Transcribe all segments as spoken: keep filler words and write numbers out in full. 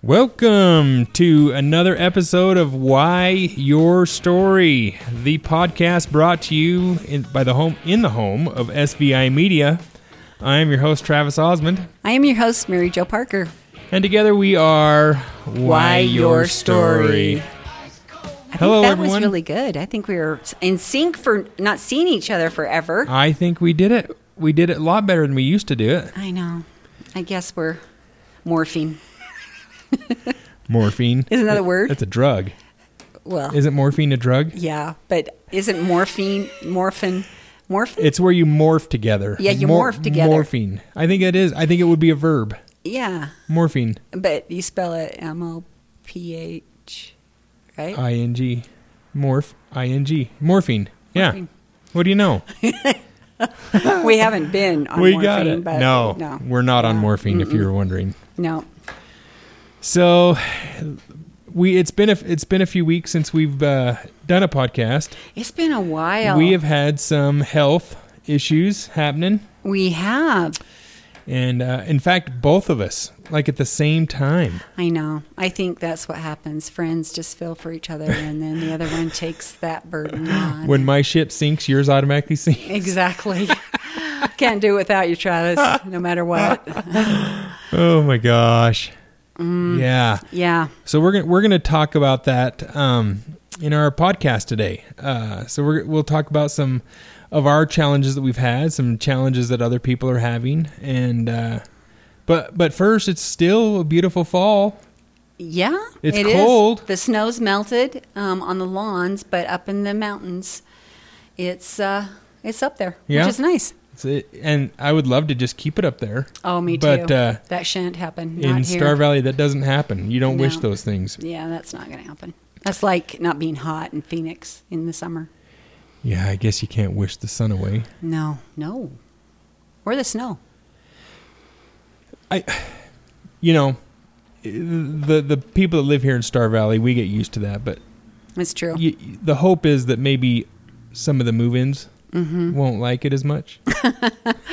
Welcome to another episode of Why Your Story, the podcast brought to you in, by the home in the home of S V I Media. I am your host, Travis Osmond. I am your host, Mary Jo Parker. And together we are Why, Why Your Story. Story. I Hello, think that everyone. was really good. I think we were in sync for not seeing each other forever. I think we did it. We did it a lot better than we used to do it. I know. I guess we're morphine. Morphine. Isn't that a word? It's a drug. Well, Isn't morphine a drug? yeah, but isn't morphine, morphin, morphin? It's where you morph together. Yeah, you Mor- morph together. Morphine. I think it is. I think it would be a verb. Yeah, Morphine. but you spell it M O P H, right? I N G. Morph. I N G. Morphine. Yeah. Morphine. What do you know? We haven't been on we morphine, got it. but No, no, we're not on No. morphine, if Mm-mm. you were wondering. no. So, we it's been a it's been a few weeks since we've uh, done a podcast. It's been a while. We have had some health issues happening, We have. and uh, in fact, both of us, like at the same time. I know. I think that's what happens. Friends just feel for each other, and then the other one takes that burden on. When my ship sinks, yours automatically sinks. Exactly. Can't do it without you, Travis, no matter what. Oh my gosh. Mm. Yeah. Yeah. So we're gonna we're gonna talk about that um, in our podcast today. Uh, so we're, we'll talk about some of our challenges that we've had, some challenges that other people are having, and uh, but but first, it's still a beautiful fall. Yeah. It's it is. cold. The snow's melted um, on the lawns, but up in the mountains, it's uh, it's up there, Yeah. which is nice. It's it, and I would love to just keep it up there. Oh, me too. But uh, that shan't happen. in Not here. Star Valley, that doesn't happen. You don't No. wish those things. Yeah, that's not going to happen. That's like not being hot in Phoenix in the summer. Yeah, I guess you can't wish the sun away. No, no. Or the snow. I, you know, the the people that live here in Star Valley, we get used to that. But It's true. you, the hope is that maybe some of the move-ins Mm-hmm. won't like it as much. I,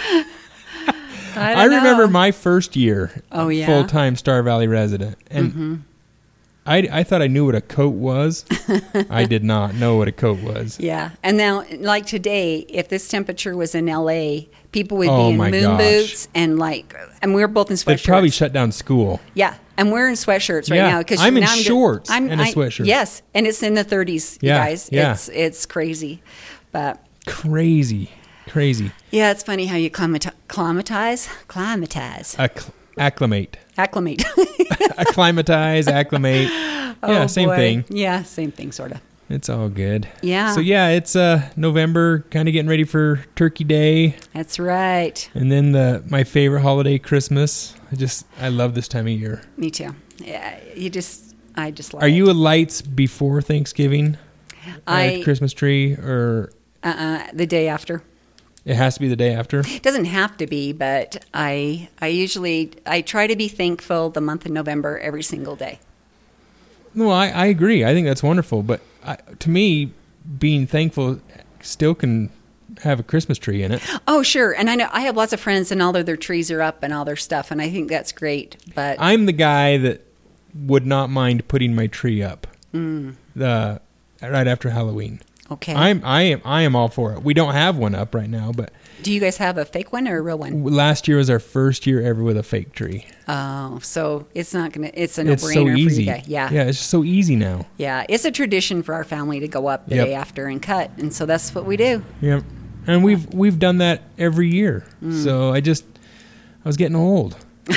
I don't remember know. my first year, Oh, yeah? full-time Star Valley resident, and Mm-hmm. I I thought I knew what a coat was. I did not know what a coat was. Yeah, and now, like today, if this temperature was in L A, people would Oh, be in my moon gosh. boots and like, and we're both in They'd sweatshirts. probably shut down school. Yeah, and we're in sweatshirts right Yeah, now because I'm in now I'm shorts I'm, and a I- sweatshirt. Yes, and it's in the thirties, you Yeah, guys. yeah. It's it's crazy, but Crazy, crazy. yeah, it's funny how you climati- climatize, climatize, Acc- acclimate, acclimate. acclimatize, acclimate. Yeah, Oh, same boy. thing. Yeah, same thing, sort of. It's all good. Yeah. So yeah, it's uh November, kind of getting ready for Turkey Day, That's right. and then the my favorite holiday, Christmas. I just I love this time of year. Me too. Yeah, you just, I just love Are it. you a lights before Thanksgiving? I uh, Christmas tree, or uh-uh, the day after. it has to be the day after? It doesn't have to be, but I I usually I try to be thankful the month of November every single day. No, I, I agree. I think that's wonderful. But I, to me, being thankful still can have a Christmas tree in it. Oh, sure. And I know I have lots of friends and all of their trees are up and all their stuff, and I think that's great. But I'm the guy that would not mind putting my tree up mm, the right after Halloween. okay. I'm I am I am all for it. We don't have one up right now, but Do you guys have a fake one or a real one? last year was our first year ever with a fake tree. Oh, so it's not gonna. It's a It's no-brainer so for easy. you guys. Yeah. yeah, it's just so easy now. Yeah, it's a tradition for our family to go up the Yep. day after and cut, and so that's what we do. Yep, and we've we've done that every year. Mm. So I just I was getting old.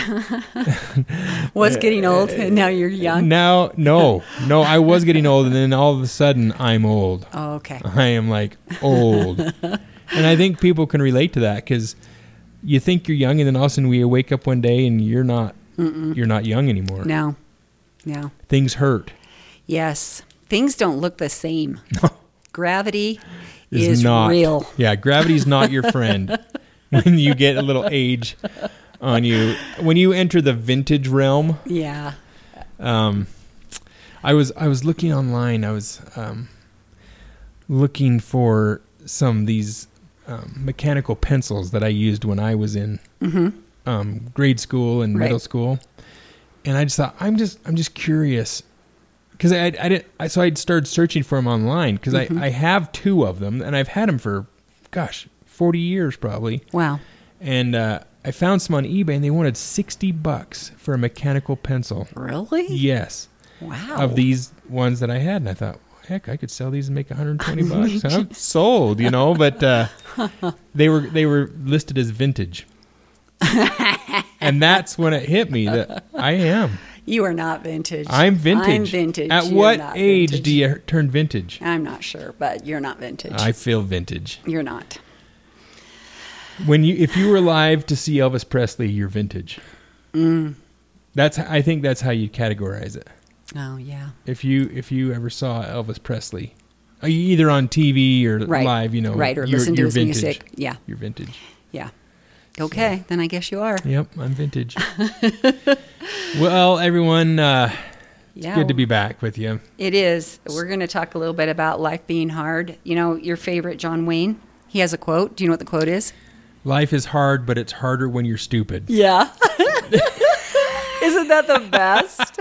Was getting old, and now you're young. Now, no, no, I was getting old, and then all of a sudden I'm old. Oh, okay. I am like old, and I think people can relate to that because you think you're young, and then all of a sudden we wake up one day and you're not. Mm-mm. You're not young anymore. No, no. Things hurt. Yes, things don't look the same. Gravity Is is not real. Yeah, gravity's not your friend when you get a little age on you. When you enter the vintage realm, Yeah. um, I was I was looking online. I was um, looking for some of these um, mechanical pencils that I used when I was in Mm-hmm. um, grade school and Right. middle school, and I just thought, I'm just, I'm just curious. Because I, I didn't, I, so I started searching for them online because mm-hmm. I, I have two of them and I've had them for, gosh, forty years probably. Wow. And uh, I found some on eBay and they wanted sixty bucks for a mechanical pencil. Really? Yes. Wow. Of these ones that I had. And I thought, heck, I could sell these and make one hundred twenty bucks. I'm sold, you know, but uh, they were, they were listed as vintage. And that's when it hit me that I am. You are not vintage. I'm vintage. I'm vintage. At You're what not age vintage. do you turn vintage? I'm not sure, but you're not vintage. I feel vintage. You're not. When you, if you were alive to see Elvis Presley, you're vintage. Mm. That's, I think that's how you categorize it. Oh yeah. If you, if you ever saw Elvis Presley, either on T V or right. live, you know, right, or you're, listen to you're his vintage. music. Yeah. You're vintage. Yeah. Okay, so, then I guess you are. Yep, I'm vintage. Well, everyone, uh, it's yeah, good to be back with you. It is. We're going to talk a little bit about life being hard. You know, your favorite John Wayne, he has a quote. Do you know what the quote is? Life is hard, but it's harder when you're stupid. Yeah. Isn't that the best?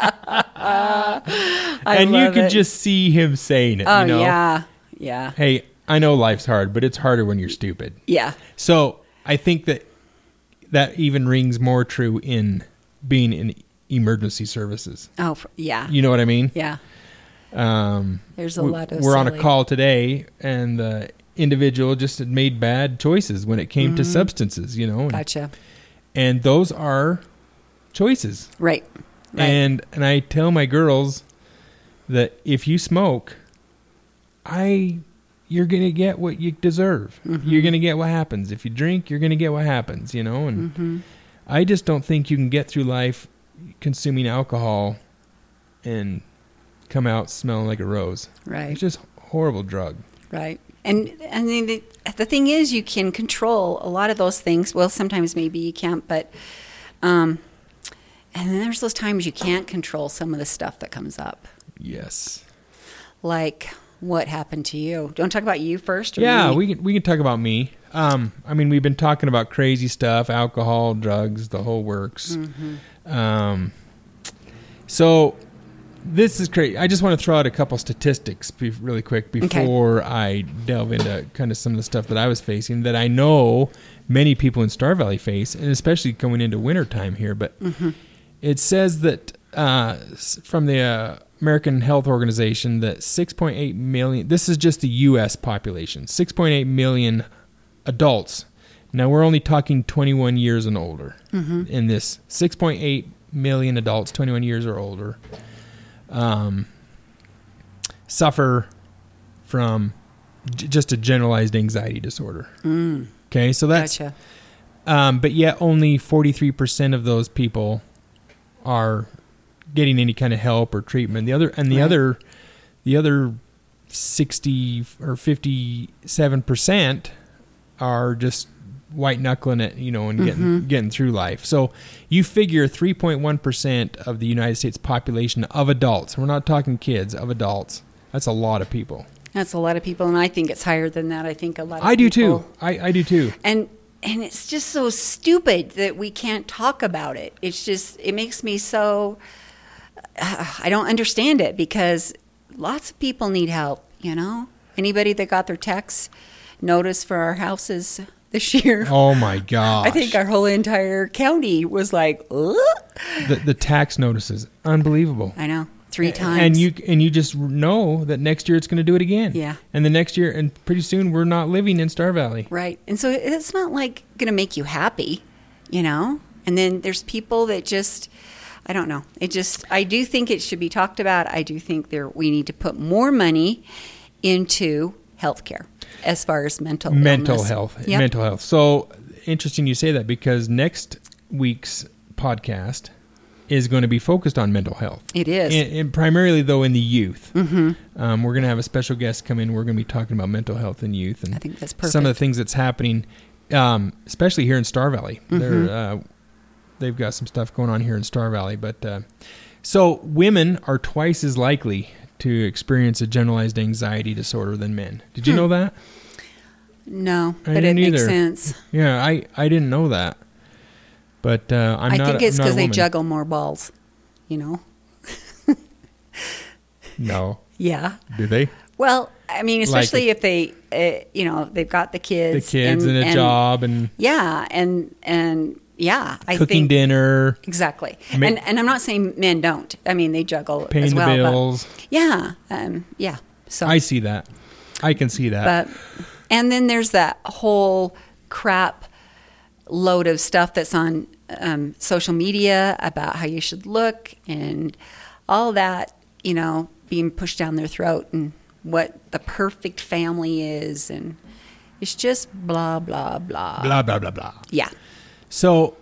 And you could it. just see him saying it. Oh, you know? yeah. Yeah. Hey, I know life's hard, but it's harder when you're stupid. Yeah. So I think that that even rings more true in being in emergency services. Oh, yeah. You know what I mean? Yeah. Um, There's a we, lot of We're silly. on a call today, and the individual just had made bad choices when it came mm-hmm. to substances, you know. And, Gotcha. and those are choices. Right. right. And and I tell my girls that if you smoke, I... you're going to get what you deserve. Mm-hmm. You're going to get what happens. If you drink, you're going to get what happens, you know? And mm-hmm. I just don't think you can get through life consuming alcohol and come out smelling like a rose. Right. It's just a horrible drug. Right. And I mean, the, the thing is, you can control a lot of those things. Well, sometimes maybe you can't, but, um, and then there's those times you can't control some of the stuff that comes up. Yes. Like, what happened to you? Don't talk about you first. Or yeah, me? we can we can talk about me. Um, I mean, we've been talking about crazy stuff, alcohol, drugs, the whole works. Mm-hmm. Um, so this is crazy. I just want to throw out a couple statistics be- really quick before okay. I delve into kind of some of the stuff that I was facing that I know many people in Star Valley face, and especially going into wintertime here. But mm-hmm. it says that uh, from the uh, American Health Organization that six point eight million, this is just the U S population, six point eight million adults. Now we're only talking twenty-one years and older mm-hmm. in this. six point eight million adults, twenty-one years or older, um, suffer from j- just a generalized anxiety disorder. Mm. Okay, so that's, gotcha. um, but yet only forty-three percent of those people are getting any kind of help or treatment. The other, and the right. other, the other sixty or fifty-seven percent are just white knuckling it, you know, and getting mm-hmm. getting through life. So you figure three point one percent of the United States population of adults. We're not talking kids, of adults. That's a lot of people. That's a lot of people, and I think it's higher than that. I think a lot of I do people, too. I, I do too. And and it's just so stupid that we can't talk about it. It's just, it makes me so, uh, I don't understand it, because lots of people need help, you know? Anybody that got their tax notice for our houses this year? Oh my gosh. I think our whole entire county was like, ugh. The, the tax notices, unbelievable. I know. Three times. And you and you just know that next year it's going to do it again. Yeah. And the next year, and pretty soon we're not living in Star Valley. Right. And so it's not like going to make you happy, you know? And then there's people that just, I don't know. It just, I do think it should be talked about. I do think there we need to put more money into healthcare as far as mental mental illness. health. Yep. Mental health. So interesting you say that, because next week's podcast is going to be focused on mental health. It is. And, and primarily, though, in the youth. Mm-hmm. Um, we're going to have a special guest come in. We're going to be talking about mental health in youth. And I think that's perfect. some of the things that's happening, um, especially here in Star Valley. Mm-hmm. They're, uh, they've got some stuff going on here in Star Valley. But uh, so women are twice as likely to experience a generalized anxiety disorder than men. Did you hmm. know that? No, I but it didn't makes either. sense. Yeah, I, I didn't know that. But uh, I'm I not. think it's because they juggle more balls. you know. No. Yeah. Do they? Well, I mean, especially Like- if they, uh, you know, they've got the The kids, kids and, a job and Yeah, and and yeah, I cooking think dinner, exactly. Ma- and and I'm not saying men don't. I mean, they juggle paying as the well. bills. But yeah, um, yeah. So, I see that. I can see that. but and then there's that whole crap load of stuff that's on um, social media about how you should look and all that, you know, being pushed down their throat and what the perfect family is, and it's just blah blah blah. blah, blah, blah, blah. Yeah. So,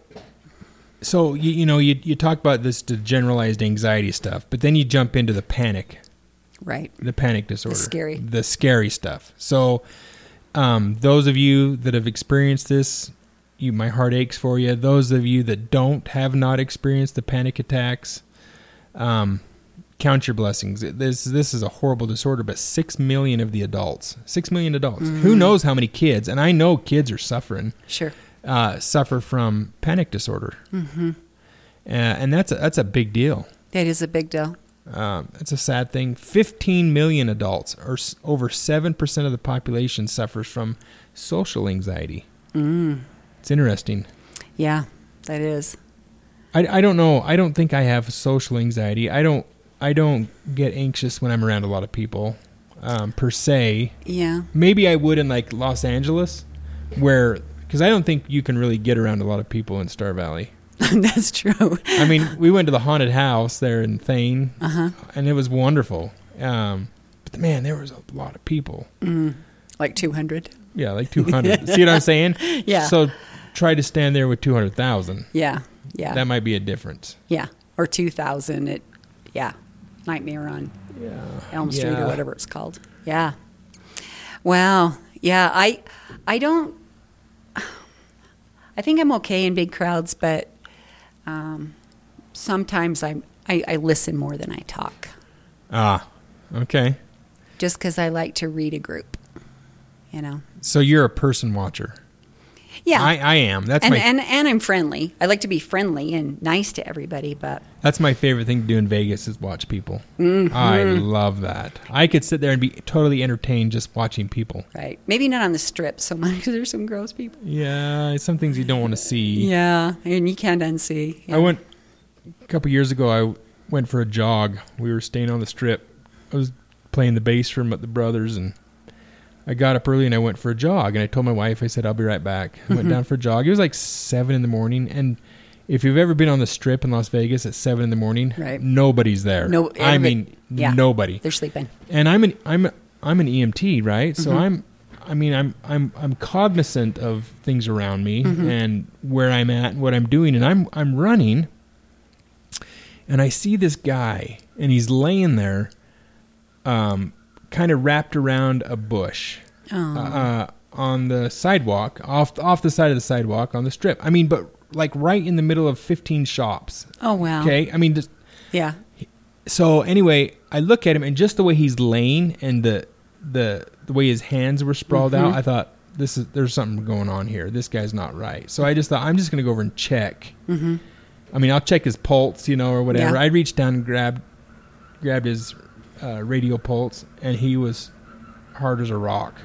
so you, you know, you you talk about this the generalized anxiety stuff, but then you jump into the panic, Right. the panic disorder, scary. the scary stuff. So, um, those of you that have experienced this, you my heart aches for you. Those of you that don't have not experienced the panic attacks, um, count your blessings. This this is a horrible disorder, but six million of the adults, six million adults. Mm-hmm. Who knows how many kids? And I know kids are suffering. Sure. Uh, suffer from panic disorder, mm-hmm. uh, and that's a, that's a big deal. That is a big deal. Um, it's a sad thing. Fifteen million adults, or s- over seven percent of the population, suffers from social anxiety. Mm. It's interesting. Yeah, that is. I, I don't know. I don't think I have social anxiety. I don't I don't get anxious when I'm around a lot of people, um, per se. Yeah. Maybe I would in like Los Angeles, where. Because I don't think you can really get around a lot of people in Star Valley. That's true. I mean, we went to the haunted house there in Thane, Uh-huh. and it was wonderful. Um, but man, there was a lot of people. Mm. Like two hundred. Yeah, like two hundred. See what I'm saying? Yeah. So try to stand there with two hundred thousand. Yeah. Yeah. That might be a difference. yeah. Or two thousand. It. Yeah. Nightmare on Yeah. Elm Street Yeah. or whatever it's called. Yeah. Wow. Yeah. I. I don't. I think I'm okay in big crowds, but um, sometimes I'm, I, I listen more than I talk, Ah, okay. just because I like to read a group, you know. So you're a person watcher. Yeah, I, I am. That's and, my and and I'm friendly. I like to be friendly and nice to everybody, but that's my favorite thing to do in Vegas is watch people. Mm-hmm. I love that. I could sit there and be totally entertained just watching people. right, maybe not on the strip so much because there's some gross people. Yeah, some things you don't want to see. Yeah, and you can't unsee. Yeah. I went a couple years ago. I went for a jog. We were staying on the strip. I was playing the bass from the brothers, and I got up early and I went for a jog. And I told my wife, I said, I'll be right back. I went down for a jog. It was like seven in the morning. And if you've ever been on the strip in Las Vegas at seven in the morning, Right. nobody's there. No, I everybody- mean, yeah. nobody. They're sleeping. And I'm an I'm I'm an E M T, right? So Mhm. I'm I mean I'm I'm I'm cognizant of things around me Mhm. and where I'm at and what I'm doing, and I'm I'm running, and I see this guy, and he's laying there, um, kind of wrapped around a bush, Oh, uh, on the sidewalk, off off the side of the sidewalk on the strip. I mean, but like right in the middle of fifteen shops. oh wow. Okay, I mean just. Yeah. So anyway, I look at him, and just the way he's laying and the the the way his hands were sprawled Mhm. out, I thought this is there's something going on here. This guy's not right. So I just thought I'm just going to go over and check. Mm-hmm. I mean, I'll check his pulse, you know, or whatever. Yeah. I reached down and grabbed grabbed his uh, radial pulse, and he was hard as a rock.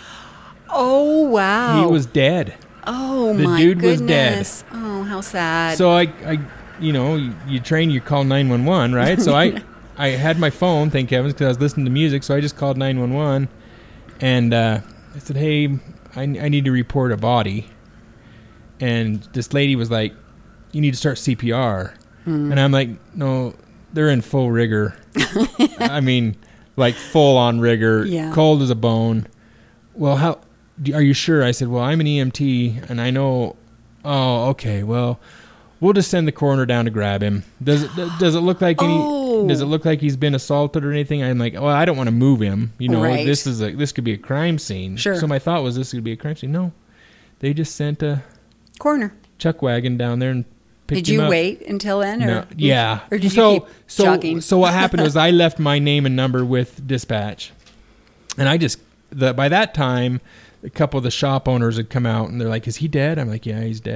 Oh wow. He was dead. Oh The my dude was goodness. dead. Oh, how sad. So I, I, you know, you, you train, you call nine one one, right? So I, I had my phone, thank heavens, because I was listening to music. So I just called nine one one, and uh, I said, "Hey, I, I need to report a body." And this lady was like, "You need to start C P R," Hmm. and I'm like, "No, they're in full rigor. I mean, like full on rigor, Yeah. cold as a bone." Well, how? Are you sure? I said, "Well, I'm an E M T, and I know." Oh, okay. Well, we'll just send the coroner down to grab him. Does it does it look like any? Oh. Does it look like he's been assaulted or anything? I'm like, well, I don't want to move him. You know, Right. this is a this could be a crime scene. Sure. So my thought was this could be a crime scene. No, they just sent a Corner. chuck wagon down there and picked Did him you up. wait until then, or No, yeah. or did so, you keep so, jogging? So what happened was I left my name and number with dispatch, and I just the by that time, a couple of the shop owners had come out and they're like, "Is he dead?" I'm like, "Yeah, he's dead."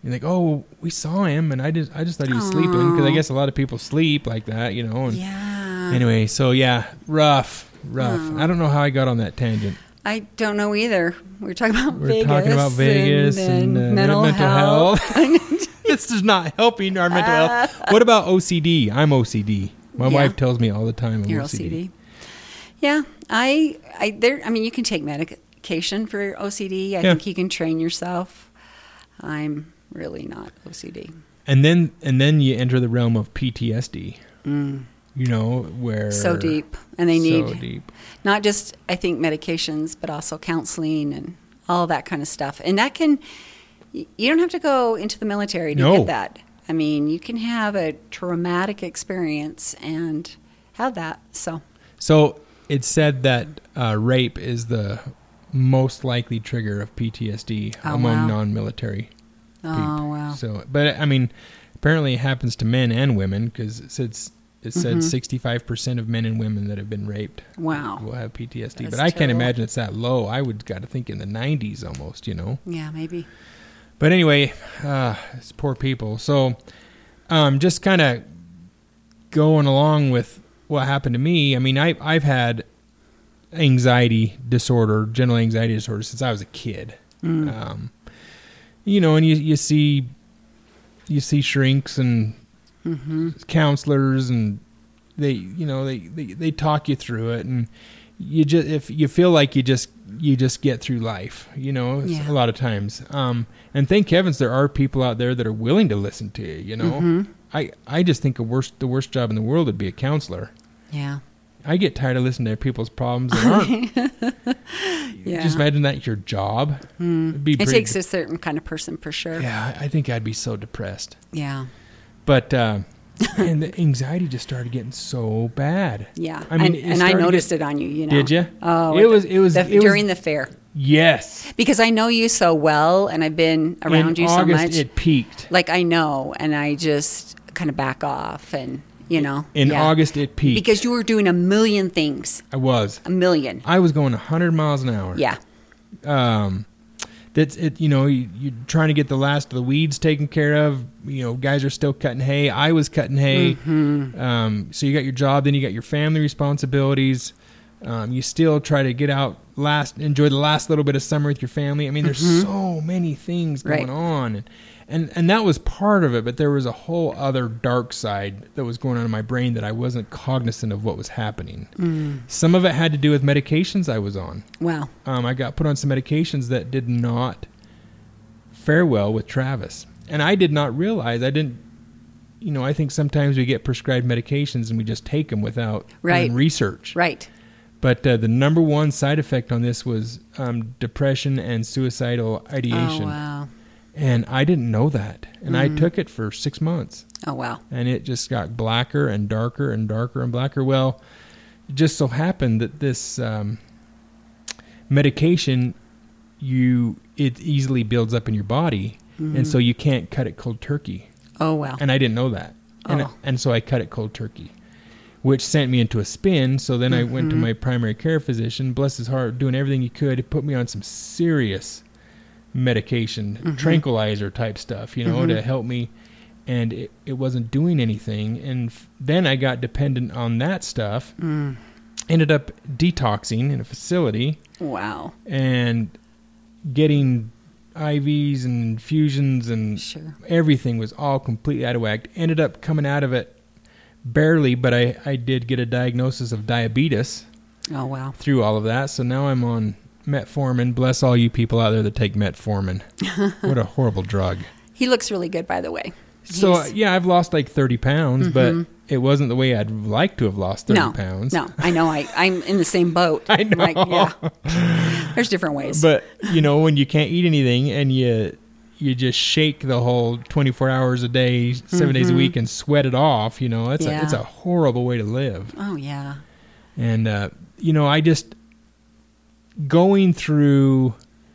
You're like, oh, we saw him, and I just I just thought he was Aww. sleeping, because I guess a lot of people sleep like that, you know. And yeah. Anyway, so yeah, rough, rough. Oh. I don't know how I got on that tangent. I don't know either. We were talking about we're Vegas. We're talking about Vegas and, and uh, mental, mental health. health. This is not helping our mental uh, health. What about O C D? I'm O C D. My yeah. wife tells me all the time I'm You're O C D. O C D. Yeah, I, I, there. I mean, you can take medication for O C D. I yeah. think you can train yourself. I'm really not O C D. And then, and then you enter the realm of P T S D. Mm. You know, where so deep, and they need so deep. Not just, I think, medications, but also counseling and all that kind of stuff. And that can, you don't have to go into the military to no. get that. I mean, you can have a traumatic experience and have that. So, so it's said that uh, rape is the most likely trigger of P T S D oh, among wow. non-military Oh, people. wow. So, but I mean, apparently it happens to men and women, because it says it said mm-hmm. sixty-five percent of men and women that have been raped wow. will have P T S D. That's but I terrible. can't imagine it's that low. I would got to think in the nineties almost, you know. Yeah, maybe. But anyway, uh, it's poor people. So, um, just kind of going along with what happened to me. I mean, I I've had anxiety disorder, general anxiety disorder, since I was a kid. Mm. Um, you know, and you you see you see shrinks and mm-hmm. counselors, and they you know they, they, they talk you through it, and you just if you feel like you just you just get through life, you know, yeah. a lot of times. Um, and thank heavens there are people out there that are willing to listen to you. You know, mm-hmm. I I just think a worst the worst job in the world would be a counselor. Yeah. I get tired of listening to people's problems that aren't. yeah. Just imagine that your job. Mm. It'd be it pretty, takes a certain kind of person for sure. Yeah, I think I'd be so depressed. Yeah. But uh, and the anxiety just started getting so bad. Yeah, I mean, and, and I noticed get, it on you. You know, did you? Oh, it was. It was, the, it was during the fair. Yes, because I know you so well, and I've been around In you August, so much. It peaked. Like I know, and I just kind of back off and. You know, in yeah. August it peaked because you were doing a million things. I was a million. I was going a hundred miles an hour. Yeah. Um, that's it. You know, you, you're trying to get the last of the weeds taken care of. You know, guys are still cutting hay. I was cutting hay. Mm-hmm. Um, so you got your job, then you got your family responsibilities. Um, you still try to get out last, enjoy the last little bit of summer with your family. I mean, there's mm-hmm. so many things going right. on. And, And and that was part of it, but there was a whole other dark side that was going on in my brain that I wasn't cognizant of what was happening. Mm. Some of it had to do with medications I was on. Wow. Um, I got put on some medications that did not fare well with Travis. And I did not realize, I didn't, you know, I think sometimes we get prescribed medications and we just take them without right. doing research. Right. But uh, the number one side effect on this was um, depression and suicidal ideation. Oh, wow. And I didn't know that. And mm. I took it for six months. Oh, wow. And it just got blacker and darker and darker and blacker. Well, it just so happened that this um, medication, you it easily builds up in your body. Mm-hmm. And so you can't cut it cold turkey. Oh, wow. And I didn't know that. And, oh. and so I cut it cold turkey, which sent me into a spin. So then mm-hmm. I went to my primary care physician, bless his heart, doing everything he could. He put me on some serious medication, mm-hmm. tranquilizer type stuff, you know, mm-hmm. to help me, and it, it wasn't doing anything. And f- then I got dependent on that stuff, mm. ended up detoxing in a facility. Wow. And getting I Vs and infusions and sure. everything was all completely out of whack. Ended up coming out of it barely, but I, I did get a diagnosis of diabetes. Oh, wow. Through all of that. So now I'm on metformin. Bless all you people out there that take metformin. What a horrible drug. He looks really good, by the way. So, uh, yeah, I've lost like thirty pounds, mm-hmm. but it wasn't the way I'd like to have lost thirty no, pounds. No, I know. I, I'm in the same boat. I know. Like, yeah. There's different ways. But, you know, when you can't eat anything and you you just shake the whole twenty-four hours a day, seven mm-hmm. days a week and sweat it off, you know, it's, yeah. a, it's a horrible way to live. Oh, yeah. And, uh, you know, I just... going through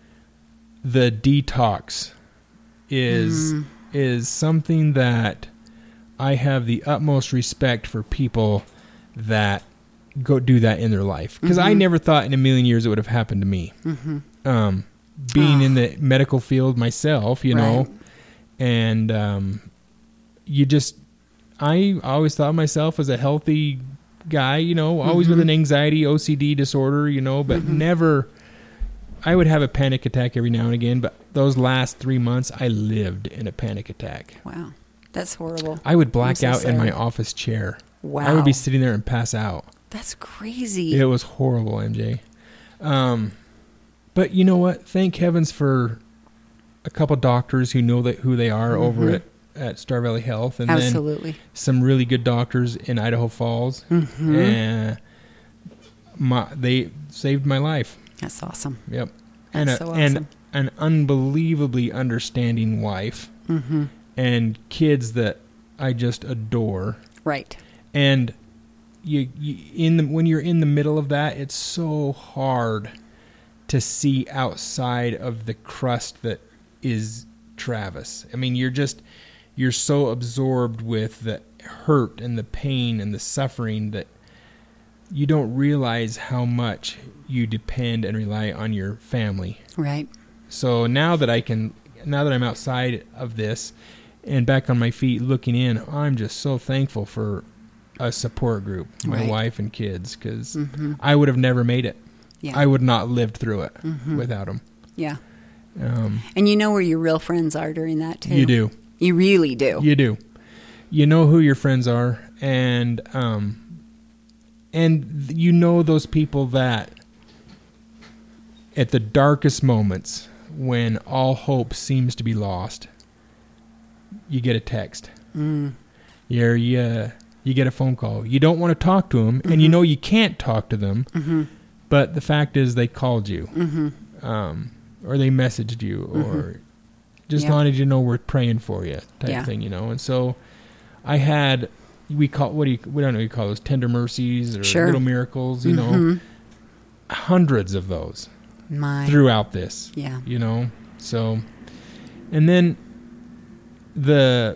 the detox is mm. is something that I have the utmost respect for people that go do that in their life, because mm-hmm. I never thought in a million years it would have happened to me. Mm-hmm. Um, being oh. in the medical field myself, you know, right. and um, you just, I always thought of myself as a healthy guy, you know, always mm-hmm. with an anxiety, O C D disorder, you know, but mm-hmm. never, I would have a panic attack every now and again, but those last three months, I lived in a panic attack. Wow. That's horrible. I would black so out sorry. in my office chair. Wow. I would be sitting there and pass out. That's crazy. It was horrible, M J. Um, but you know what? Thank heavens for a couple doctors who know that who they are mm-hmm. over at, at Star Valley Health. And Absolutely. then some really good doctors in Idaho Falls. Mm-hmm. And my, they saved my life. That's awesome. Yep. That's and a, so awesome. And an unbelievably understanding wife. Mm-hmm. And kids that I just adore. Right. And you, you in the when you're in the middle of that, it's so hard to see outside of the crust that is Travis. I mean, you're just you're so absorbed with the hurt and the pain and the suffering that you don't realize how much you depend and rely on your family. Right. So now that I can, now that I'm outside of this and back on my feet looking in, I'm just so thankful for a support group, my right. wife and kids, because mm-hmm. I would have never made it. Yeah. I would not lived through it mm-hmm. without them. Yeah. Um, and you know where your real friends are during that too. You do. You really do. You do. You know who your friends are, and um, and you know those people that at the darkest moments when all hope seems to be lost, you get a text. Mm. You're, you, you get a phone call. You don't want to talk to them, mm-hmm. and you know you can't talk to them, mm-hmm. but the fact is they called you, mm-hmm. um, or they messaged you, or mm-hmm. just yeah. wanted you to know we're praying for you, type yeah. thing, you know. And so I had, we call, what do you, we don't know what you call those, tender mercies or sure. little miracles, you mm-hmm. know, hundreds of those My. throughout this, yeah. you know. So, and then the,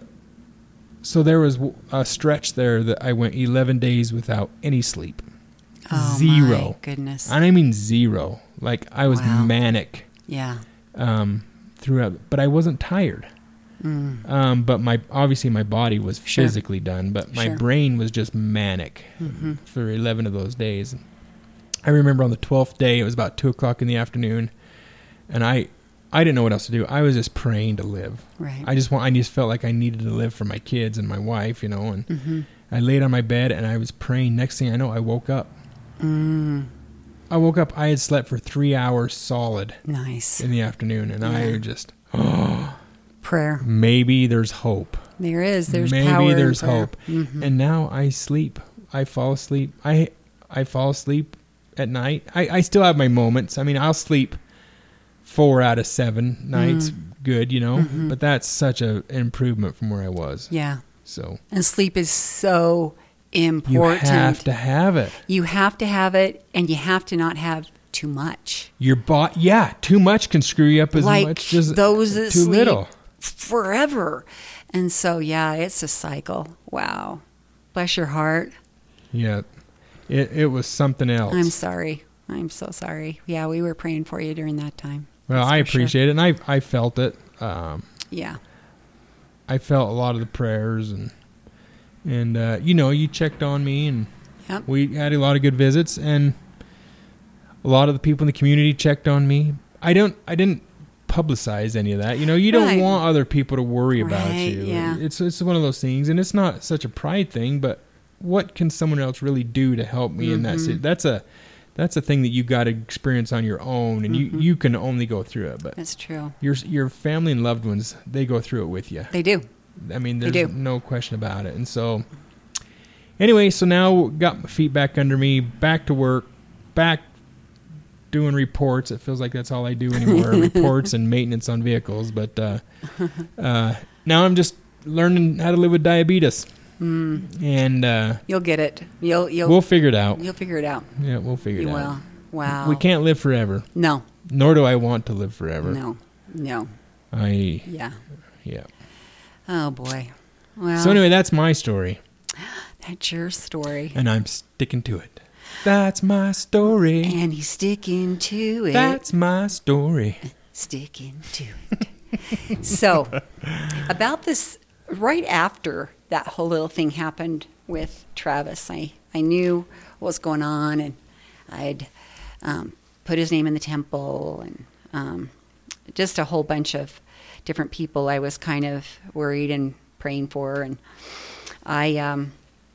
so there was a stretch there that I went eleven days without any sleep. Oh, zero. My goodness. I mean zero. Like I was wow. manic. Yeah. Um, throughout, but I wasn't tired. Mm. Um, but my obviously my body was sure. physically done, but my sure. brain was just manic mm-hmm. for eleven of those days. I remember on the twelfth day, it was about two o'clock in the afternoon, and I, I didn't know what else to do. I was just praying to live. Right. I just want. I just felt like I needed to live for my kids and my wife, you know. And mm-hmm. I laid on my bed and I was praying. Next thing I know, I woke up. Mm. I woke up. I had slept for three hours solid. Nice. In the afternoon, and yeah. I just oh, prayer. Maybe there's hope. There is. There's maybe power there's in prayer. hope. Mm-hmm. And now I sleep. I fall asleep. I I fall asleep at night. I, I still have my moments. I mean, I'll sleep four out of seven nights. Mm. Good, you know. Mm-hmm. But that's such a, an improvement from where I was. Yeah. So. And sleep is so important. You have to have it. You have to have it, and you have to not have too much. Your body, yeah, too much can screw you up as like much as those that too sleep little. Forever. And so, yeah, it's a cycle. Wow. Bless your heart. Yeah. It it was something else. I'm sorry. I'm so sorry. Yeah, we were praying for you during that time. Well, That's I for appreciate sure. it, and I I felt it. Um, yeah. I felt a lot of the prayers, and and uh, you know, you checked on me, and yep. we had a lot of good visits, and a lot of the people in the community checked on me. I don't, I didn't publicize any of that. You know, you don't right. want other people to worry right, about you. Yeah. It's it's one of those things, and it's not such a pride thing, but what can someone else really do to help me mm-hmm. in that situation? That's a that's a thing that you got to experience on your own, and mm-hmm. you, you can only go through it. But that's true. Your your family and loved ones, they go through it with you. They do. I mean, there's no question about it. And so, anyway, so now got my feet back under me, back to work, back doing reports. It feels like that's all I do anymore, reports and maintenance on vehicles. But uh, uh, now I'm just learning how to live with diabetes. Mm. And uh, you'll get it. You'll you'll we'll figure it out. You'll figure it out. Yeah, we'll figure you it will. out. Wow. We can't live forever. No. Nor do I want to live forever. No. No. I. Yeah. Yeah. Oh boy. Well. So anyway, that's my story. That's your story. And I'm sticking to it. That's my story. And he's sticking to it. That's my story. Sticking to it. So, about this, right after that whole little thing happened with Travis, I, I knew what was going on, and I'd um, put his name in the temple, and um, just a whole bunch of different people I was kind of worried and praying for. And I um,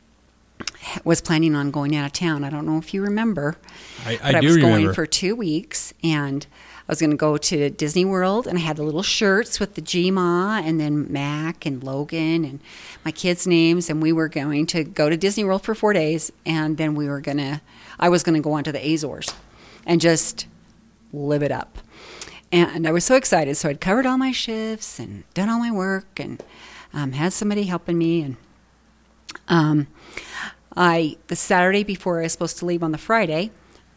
was planning on going out of town. I don't know if you remember. I, I but do I was remember. going for two weeks, and I was going to go to Disney World, and I had the little shirts with the G M A and then Mac and Logan and my kids' names, and we were going to go to Disney World for four days, and then we were going to, I was going to go on to the Azores and just live it up. And I was so excited. So I'd covered all my shifts and done all my work, and um, had somebody helping me. And um, I, the Saturday before I was supposed to leave on the Friday,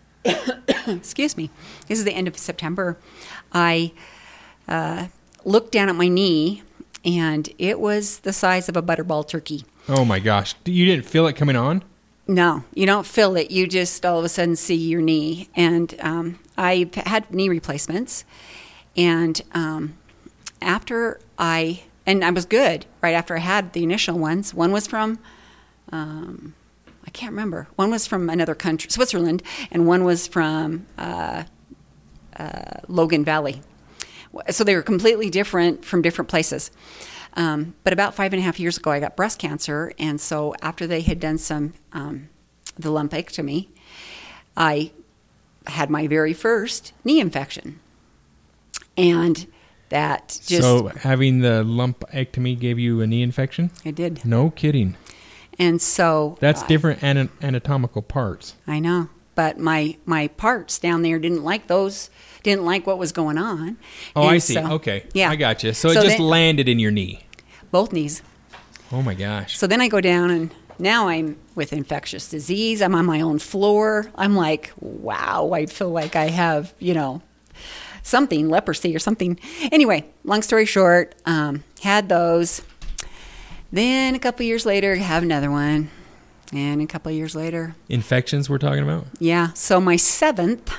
excuse me, this is the end of September, I uh, looked down at my knee, and it was the size of a butterball turkey. Oh my gosh. You didn't feel it coming on? No, you don't feel it. You just all of a sudden see your knee. And um, I've had knee replacements. And um, after I, and I was good right after I had the initial ones. One was from, um, I can't remember. One was from another country, Switzerland, and one was from uh, uh, Logan Valley. So they were completely different from different places. Um, but about five and a half years ago, I got breast cancer, and so after they had done some um, the lumpectomy, I had my very first knee infection, and that just so having the lumpectomy gave you a knee infection? it did. No kidding. And so That's I, different ana- anatomical parts. I know, but my my parts down there didn't like those. Didn't like what was going on. Oh, And I see. so- Okay. Yeah. I got you. So, So it just then- landed in your knee. Both knees. Oh my gosh. So then I go down, and now I'm with infectious disease. I'm on my own floor. I'm like, wow, I feel like I have, you know, something, leprosy or something. Anyway, long story short, um, had those. Then a couple years later, have another one. And a couple of years later. Infections we're talking about? Yeah. So my seventh.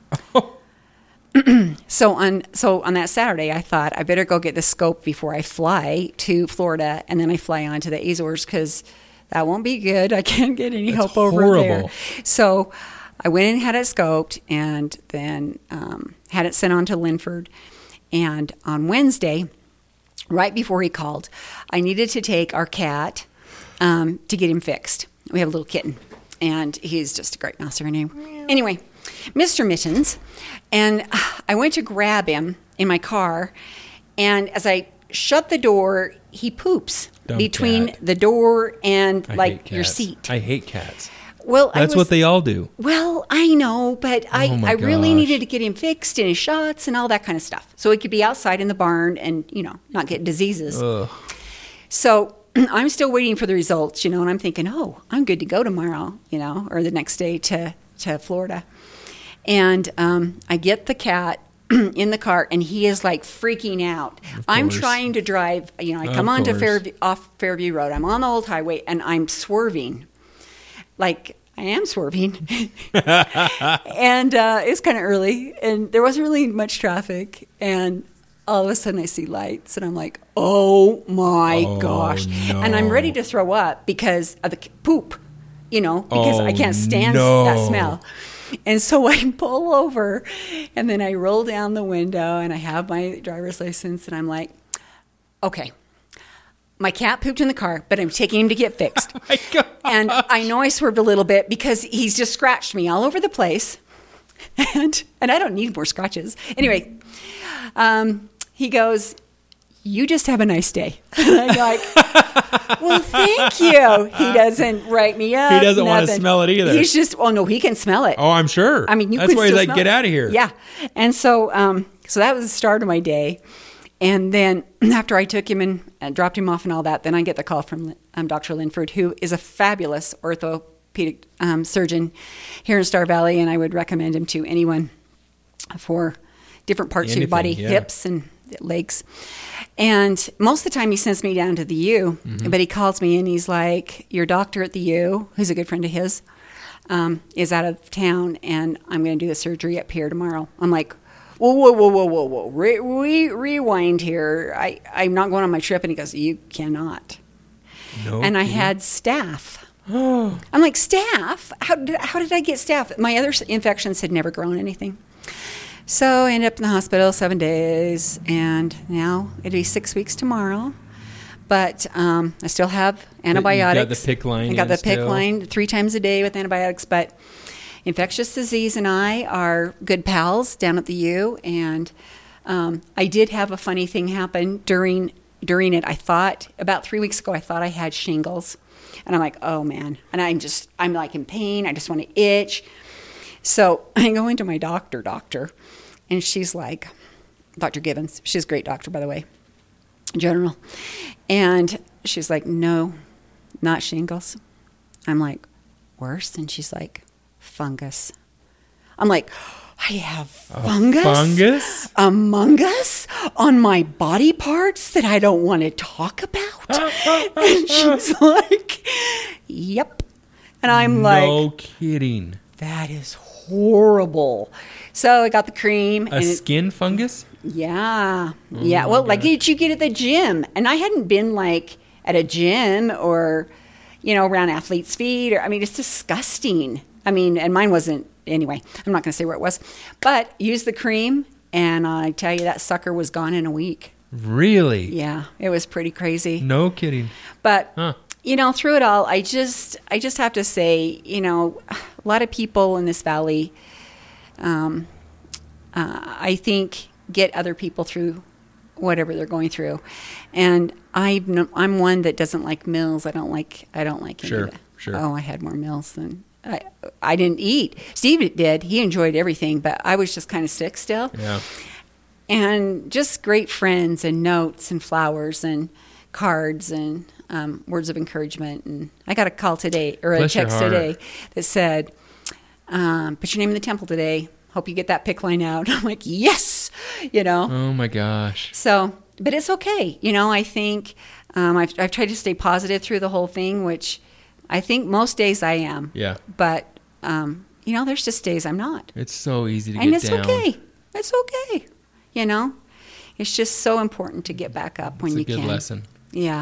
So on so on that Saturday, I thought I better go get the scope before I fly to Florida, and then I fly on to the Azores, because that won't be good. I can't get any That's help over horrible. there. So I went and had it scoped, and then um, had it sent on to Linford. And on Wednesday, right before he called, I needed to take our cat um, to get him fixed. We have a little kitten, and he's just a great mouse. Anyway, Mister Mittens, and I went to grab him in my car, and as I shut the door, he poops Dumb between cat. the door and I hate like your cats. seat. I hate cats. Well, I That's was, what they all do. Well, I know, but I, Oh my I really gosh. needed to get him fixed and his shots and all that kind of stuff, so he could be outside in the barn and, you know, not get diseases. Ugh. So I'm still waiting for the results, you know, and I'm thinking, oh, I'm good to go tomorrow, you know, or the next day to, to Florida. And um, I get the cat in the car, and he is like freaking out. I'm course. trying to drive, you know, I Of come onto course. Fairview, off Fairview Road. I'm on the old highway, and I'm swerving. Like, I am swerving. And uh, it's kind of early, and there wasn't really much traffic. And all of a sudden I see lights, and I'm like, oh my Oh, gosh. no. And I'm ready to throw up because of the k- poop, you know, because Oh, I can't stand no. that smell. And so I pull over, and then I roll down the window, and I have my driver's license, and I'm like, okay, my cat pooped in the car, but I'm taking him to get fixed. My God. And I know I swerved a little bit because he's just scratched me all over the place. And and I don't need more scratches. Anyway, um, he goes, you just have a nice day. And I'm like, well, thank you. He doesn't write me up. He doesn't want to nothing. smell it either. He's just, oh, no, he can smell it. Oh, I'm sure. I mean, you That's could why he's still like, smell get it. out of here. Yeah. And so, um, so that was the start of my day. And then after I took him and uh, dropped him off and all that, then I get the call from um, Doctor Linford, who is a fabulous orthopedic um, surgeon here in Star Valley, and I would recommend him to anyone for different parts Anything, of your body, yeah. hips and legs. And most of the time he sends me down to the U, Mm-hmm. but he calls me and he's like, your doctor at the U, who's a good friend of his, um, is out of town, and I'm going to do the surgery up here tomorrow. I'm like, whoa, whoa, whoa, whoa, whoa, whoa. Re- re- rewind here. I, I'm not going on my trip. And he goes, you cannot. No and I kidding. had staph. I'm like, staph? How did, how did I get staph? My other infections had never grown anything. So I ended up in the hospital seven days, and now it'll be six weeks tomorrow. But um, I still have antibiotics. You got the PICC line I got the in PICC still? line three times a day with antibiotics. But infectious disease and I are good pals down at the U. And um, I did have a funny thing happen during during it. I thought, about three weeks ago, I thought I had shingles. And I'm like, oh, man. And I'm just, I'm like in pain. I just want to itch. So I go into my doctor, doctor, and she's like, Doctor Givens. She's a great doctor, by the way, general. And she's like, no, not shingles. I'm like, worse? And she's like, fungus. I'm like, I have fungus? A fungus? Among us? On my body parts that I don't want to talk about? And she's like, yep. And I'm like, no kidding. that is horrible. So I got the cream. A and it, skin fungus? yeah. Oh yeah. Well, like gosh. that you get at the gym. And I hadn't been like at a gym or, you know, around athlete's feet. Or I mean, it's disgusting. I mean, and mine wasn't, anyway, I'm not going to say where it was. But use the cream, and I tell you, that sucker was gone in a week. Really? Yeah, it was pretty crazy. No kidding. But, Huh. you know, through it all, I just I just have to say, you know, a lot of people in this valley, um, uh, I think, get other people through whatever they're going through. And I'm, I'm one that doesn't like meals. I don't like, I don't like any Sure, of that. sure. Oh, I had more meals than... I, I didn't eat. Steve did. He enjoyed everything, but I was just kind of sick still. Yeah. And just great friends and notes and flowers and cards and um, words of encouragement. And I got a call today, or a Bless your text heart. today that said, um, put your name in the temple today. Hope you get that PICC line out. I'm like, yes, you know. Oh my gosh. So, but it's okay. You know, I think um, I've, I've tried to stay positive through the whole thing, which I think most days I am. Yeah. But, um, you know, there's just days I'm not. It's so easy to And get it's down. okay. It's okay. You know, it's just so important to get back up when It's a you good can. lesson. Yeah.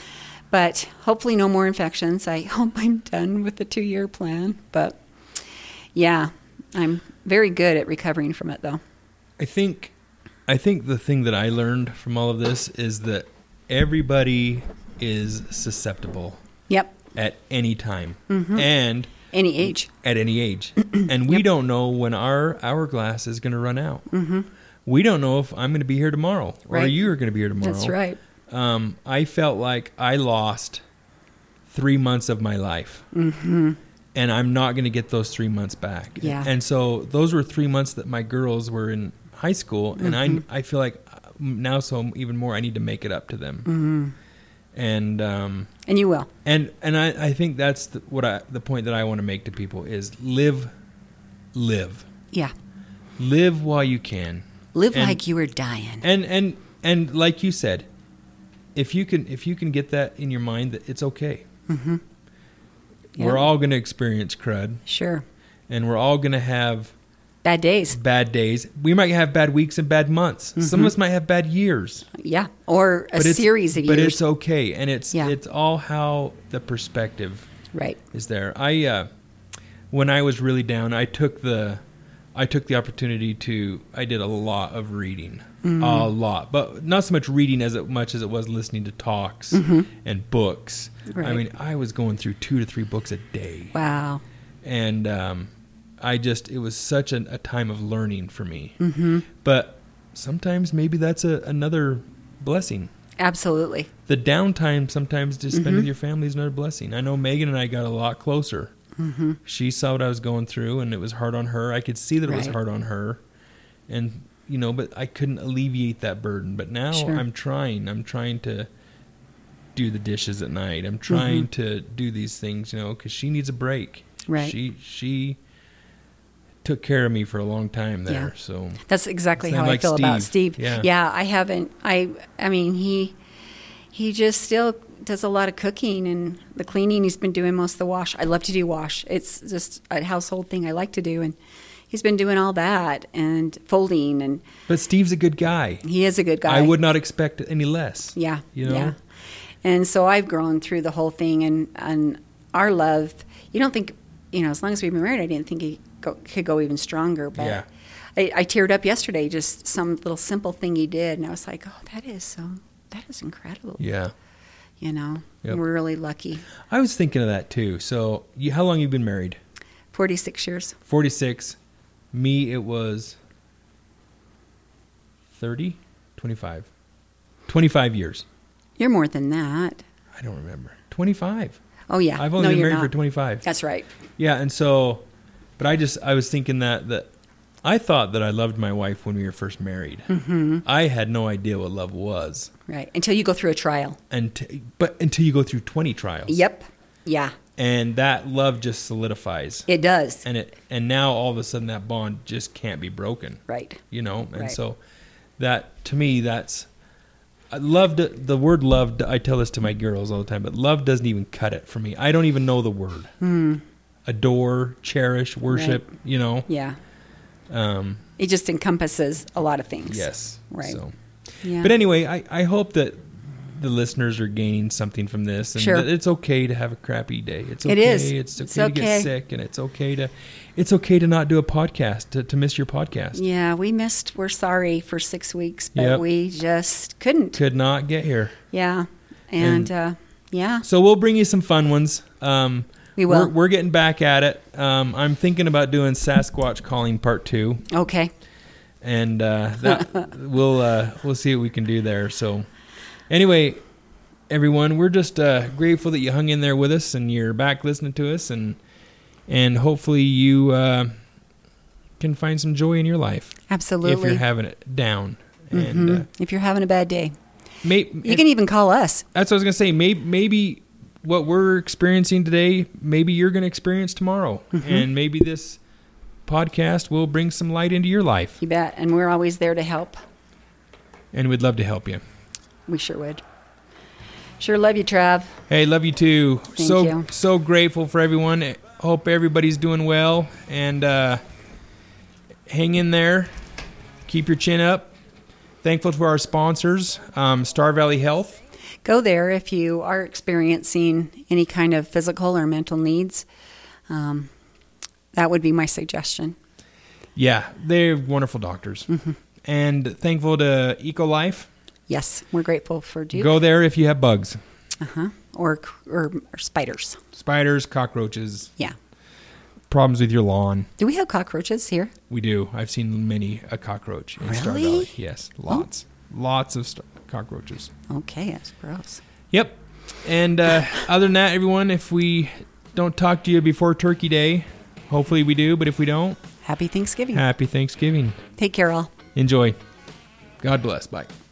But hopefully no more infections. I hope I'm done with the two-year plan. But, yeah, I'm very good at recovering from it, though. I think I think the thing that I learned from all of this is that everybody is susceptible Yep. at any time and Any age. at any age. And we don't know when our hourglass is going to run out. Mm-hmm. We don't know if I'm going to be here tomorrow or Right. you are going to be here tomorrow. That's right. Um, I felt like I lost three months of my life. Mm-hmm. And I'm not going to get those three months back. Yeah. And so those were three months that my girls were in high school. And Mm-hmm. I, I feel like now so even more I need to make it up to them. Mm-hmm. And um, And you will. and and I, I think that's the, what I the point that I want to make to people is live, live, Yeah. live while you can. Live And- like you were dying. And and and like you said, if you can if you can get that in your mind that it's okay. Mm-hmm. We're Yeah. all going to experience crud, Sure. and we're all going to have Bad days. bad days. We might have bad weeks and bad months. Some of us might have bad years. Yeah. Or a But it's- series of But years. it's okay, and it's Yeah. it's all how the perspective Right. is there. I uh, when I was really down, I took the I took the opportunity to I did a lot of reading, a lot, but not so much reading as it, much as it was listening to talks and books. I Right. mean, I was going through two to three books a day, Wow. and um, I just it was such an, a time of learning for me. Mm-hmm. But sometimes maybe that's a, another blessing. Absolutely. The downtime sometimes to spend with your family is another blessing. I know Megan and I got a lot closer. Mm-hmm. She saw what I was going through, and it was hard on her. I could see that it was Right. hard on her, and you know, but I couldn't alleviate that burden. But now Sure. I'm trying. I'm trying to do the dishes at night. I'm trying to do these things, you know, because she needs a break. Right. She she took care of me for a long time there. Yeah. So That's exactly Same how like I feel about Steve. Steve. Yeah. Yeah, I haven't. I. I mean, he. He just still does a lot of cooking and the cleaning. He's been doing most of the wash. I love to do wash. It's just a household thing I like to do, and he's been doing all that and folding, and But Steve's a good guy. he is a good guy. I would not expect any less. Yeah. You know? Yeah. And so I've grown through the whole thing, and, and our love, you don't think, you know, as long as we've been married, I didn't think it go, could go even stronger. But Yeah. I, I teared up yesterday, just some little simple thing he did. And I was like, oh, that is so, that is incredible. Yeah. You know, Yep. we're really lucky. I was thinking of that too. So, you, how long have you been married? forty-six years. forty-six. Me, it was thirty? twenty-five. twenty-five years. You're more than that. I don't remember. twenty-five. Oh, yeah. I've only no, been you're married not. for twenty-five. That's right. Yeah, and so, but I just, I was thinking that, that I thought that I loved my wife when we were first married. Mm-hmm. I had no idea what love was. Right. Until you go through a trial. And t- but until you go through twenty trials. Yep. Yeah. And that love just solidifies. It does. And it and now all of a sudden that bond just can't be broken. Right. You know? And Right. so that to me that's I loved the word love. I tell this to my girls all the time, but love doesn't even cut it for me. I don't even know the word. Mm. Adore, cherish, worship, Right. you know. Yeah. Um It just encompasses a lot of things. yes. Right. So Yeah. but anyway, I, I hope that the listeners are gaining something from this, and Sure. that it's okay to have a crappy day. It's okay. It is. It's okay It's to okay. get sick, and it's okay to, it's okay to not do a podcast, to, to miss your podcast. Yeah, we missed. We're sorry for six weeks, but Yep. we just couldn't. Could not get here. Yeah, and, And- uh, yeah, So we'll bring you some fun ones. Um, we will. We're, we're getting back at it. Um, I'm thinking about doing Sasquatch calling part two, Okay. and uh, that we'll uh, we'll see what we can do there. So anyway, everyone, we're just uh, grateful that you hung in there with us and you're back listening to us, and and hopefully you uh, can find some joy in your life Absolutely. if you're having it down. And Mhm. uh, If you're having a bad day, may, you can even call us. that's what I was gonna say. Maybe maybe what we're experiencing today, maybe you're gonna experience tomorrow, Mhm. and maybe this podcast will bring some light into your life, You bet. And we're always there to help. and we'd love to help you. We sure would. Sure love you, Trav. Hey, love you too. Thank so you. so grateful for everyone. Hope everybody's doing well, and uh, hang in there. Keep your chin up. Thankful to our sponsors, um, Star Valley Health. Go there if you are experiencing any kind of physical or mental needs. Um, that would be my suggestion. Yeah, they're wonderful doctors. Mm-hmm. And thankful to EcoLife. Yes, we're grateful for Duke. Go there if you have bugs. Uh-huh. Or, or or spiders. Spiders, cockroaches, Yeah. problems with your lawn. Do we have cockroaches here? We do. I've seen many a cockroach in Star Really? Valley. Yes, lots. Lots of st- cockroaches. Okay, that's gross. Yep. And uh, other than that, everyone, if we don't talk to you before Turkey Day, hopefully we do, but if we don't, Happy Thanksgiving. happy Thanksgiving. Take care, all. Enjoy. God bless. Bye.